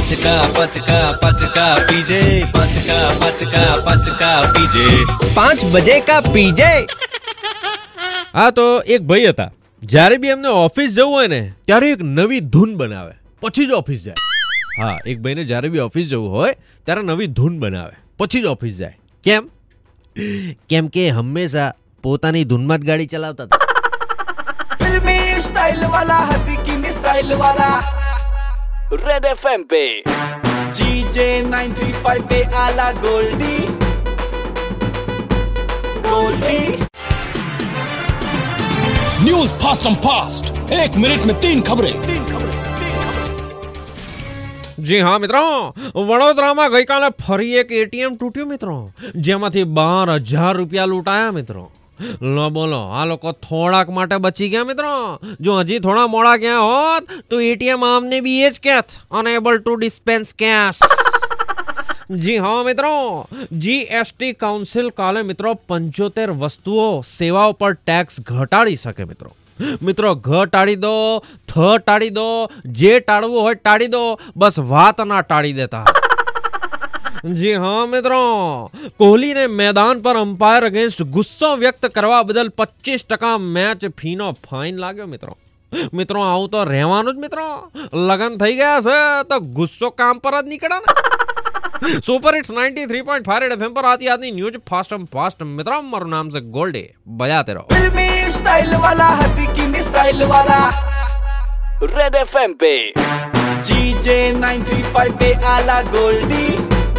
पचका पचका पचका पीजे, पचका पचका पचका पीजे, 5 बजे का पीजे। આ તો એક ભાઈ હતા, જ્યારે બી એમને ઓફિસ જવું હોય ને ત્યારે એક નવી ધૂન બનાવે પછી જ ઓફિસ જાય. હા, એક ભાઈને જ્યારે બી ઓફિસ જવું હોય ત્યારે નવી ધૂન બનાવે પછી જ ઓફિસ જાય. કેમ? કેમ કે હંમેશા પોતાની ધૂનમાં જ ગાડી ચલાવતા હતા. फिल्मी स्टाइल वाला, हंसी की मिसाइल वाला, रेड एफएम पे जीजे 935 पे आला Goldy Goldy. News fast and fast, 1 minute में 3 खबरें। જી હા મિત્રો, વડોદરામાં ગઈકાલે ફરી એક એટીએમ તૂટ્યું મિત્રો, જેમાંથી 12,000 રૂપિયા લૂંટાયા મિત્રો. લો બોલો, આ લોકો થોડાક માટે બચી ગયા મિત્રો. જો હજી થોડા મોડા ગયા હોત તો એટીએમ આમને બી એ જ કહેત, અનેબલ ટુ ડિસ્પેન્સ કેશ. જી હા મિત્રો, જીએસટી કાઉન્સિલ કાલે મિત્રો 75 વસ્તુઓ સેવાઓ પર ટેક્સ ઘટાડી શકે મિત્રો. મિત્રો ઘટાડી દો, ટાળી દો, જે ટાળવું હોય ટાળી દો, બસ વાત ના ટાળી દેતા. જી હા મિત્રો, કોહલીને મેદાન પર અમ્પાયર અગેન્સ્ટ ગુસ્સો વ્યક્ત કરવા બદલ 25% મેચ ફીનો ફાઇન લાગ્યો મિત્રો. મિત્રો આવું તો રહેવાનું જ મિત્રો. લગન થઈ ગયા છે તો ગુસ્સો કામ પર જ નીકળે ને. सुपर हिट्स 93.5 रेड एफएम पर आती आती न्यूज फास्ट एंड फास्ट मित्रों, मारू नाम से गोल्डे, बजाते रहो. फिल्मी स्टाइल वाला, हंसी की मिसाइल वाला, रेड एफएम पे जीजे 935 पे आला गोल्डी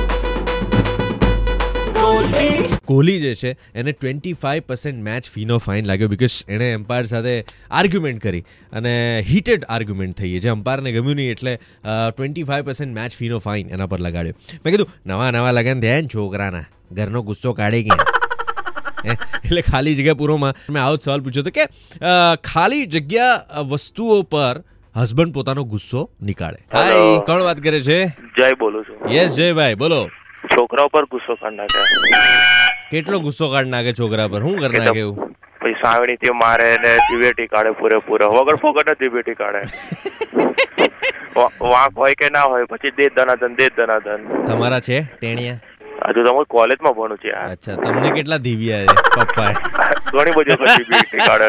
गोल्डी। કોહલી જે છે એને 25% મેચ ફીનો ફાઇન લાગ્યો બીકોઝ એણે એમ્પાયર સાથે આર્ગ્યુમેન્ટ કરી અને હીટેડ આર્ગ્યુમેન્ટ થઈ, જે એમ્પાયરને ગમ્યું નહીં એટલે 25% મેચ ફીનો ફાઇન એના પર લગાડ્યો. મેં કીધું નવા લગન થયા ને છોકરાના, ઘરનો ગુસ્સો કાઢી ગયા. એટલે ખાલી જગ્યા પૂરોમાં મેં આવો જ સવાલ પૂછ્યો હતો કે ખાલી જગ્યા વસ્તુઓ પર હસબન્ડ પોતાનો ગુસ્સો નીકાળે. હાય, કોણ વાત કરે છે? જય બોલું છું. યસ જય ભાઈ, બોલો. છોકરા ઉપર ગુસ્સો કરી નાખે. કેટલો ગુસ્સો કાઢ નાખે છોકરા પર? શું કરી નાખે એવું? પછી સાવણી થી મારે ને જીવેટી કાઢે પૂરેપૂરો, વગર ફોગટ જ જીવેટી કાઢે. વાંક હોય કે ના હોય, પછી દે દનાદન. તમારા છે ટેણિયા? હજુ તો હું કોલેજમાં ભણું છું. અચ્છા, તમને કેટલા દીવ્યા છે પપ્પાએ? ઘણી બધી જીવેટી કાઢે.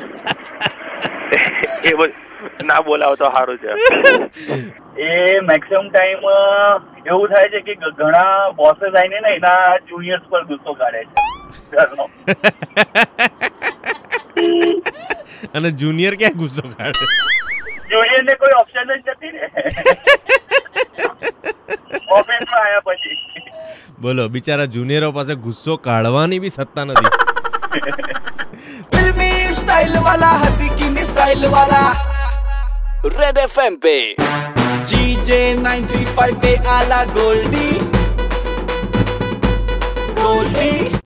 એ બધું ના બોલાવ તો સારું છે. એ મેક્સિમમ ટાઈમ એવું થાય છે કે ઘણા બોસેસ આવીને ને એના જુનિયર્સ પર ગુસ્સો કાઢે છે ઘરનો. અને જુનિયર ક્યાં ગુસ્સો કાઢે? જુનિયર ને કોઈ ઓપ્શન જ નથી ને ઓફિસમાં આવ્યા પછી. બોલો, બિચારા જુનિયરો પાસે ગુસ્સો કાઢવાની બી સત્તા નથી. फिल्मी स्टाइल वाला, हंसी की मिसाइल वाला, रेड एफएम पे जीजे 935 पे आला गोल्डी गोल्डी।